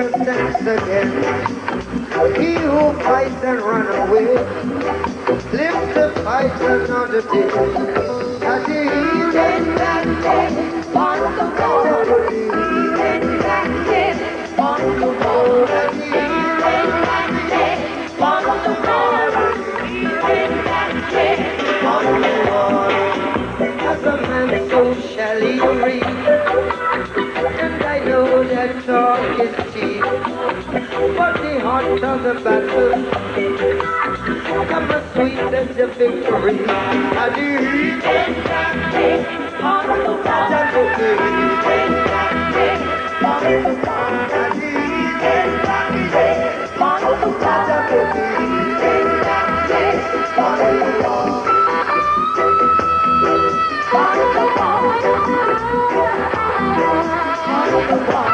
your sense again. He who fights and run away lives to fight another day. As he is in that day on the road, he is in that day on the road. As he is in that day on the road, he is in that day on the road. As a man so shall he reap, and I know that talk is cheap, but the heart of the battle come as sweet as the victory. And he is in that day on the wall. And he is in that day on the wall. And he is in that day on the wall. And he is in that day on the wall. On the wall. On the wall.